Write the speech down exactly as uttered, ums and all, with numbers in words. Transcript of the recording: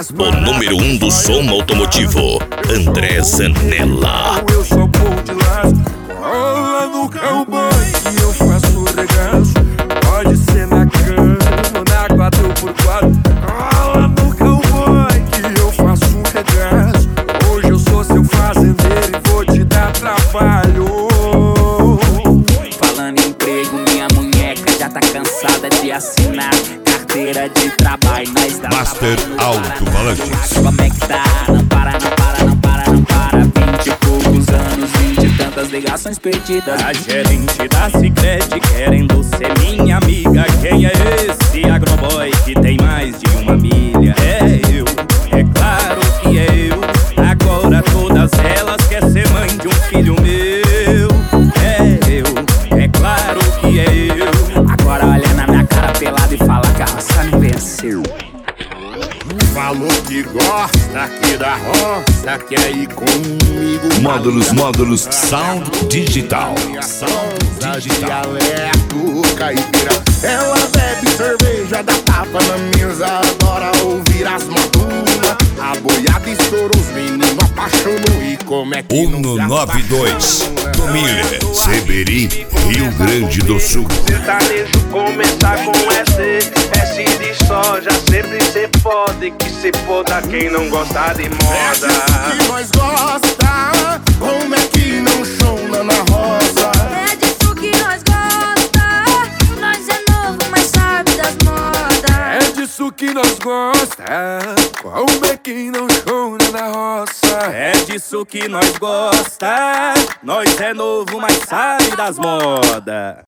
O número um do som automotivo, André Zanella. Eu sou bom de laço, rola no cowboy que eu faço regaço. Pode ser na cama ou na quatro por quatro. Rola no cowboy que eu faço um regaço. Hoje eu sou seu fazendeiro e vou te dar trabalho. Falando em emprego, minha munheca já tá cansada de assinar carteira de trabalho. Nós dá Master Alto-Falantes. Como é que tá? Não para, não para, não para, não para. Vinte e poucos anos, vinte e tantas ligações perdidas. A gerente da Sicredi querendo ser minha amiga. Quem é esse agroboy que tem mais de uma milha? É eu, é claro que é eu. Agora todas elas querem ser mãe de um filho meu. É eu, é claro que é eu. Agora olha na minha cara pelada e fala que a raça me venceu. Falou que gosta aqui da roça, quer ir comigo. Módulos, módulos, Sound Digital. Sound dialeto caipira. Ela bebe cerveja, dá tapa na mesa, adora ouvir as madulas. A boiada estoura, os meninos apaixonam e como é que não Uno se noventa e dois, Tomilha, Seberi, Rio Grande do Sul. Sertanejo começar com S, S de soja, sempre cê pode, que cê poda quem não gosta de É moda. disso que nós gosta, como é que não chona na roça? É disso que nós gosta, nós é novo, mas sabe das modas. É disso que nós gosta, como é que não chora na roça? É disso que nós gosta. Nós é novo, mas sabe das modas.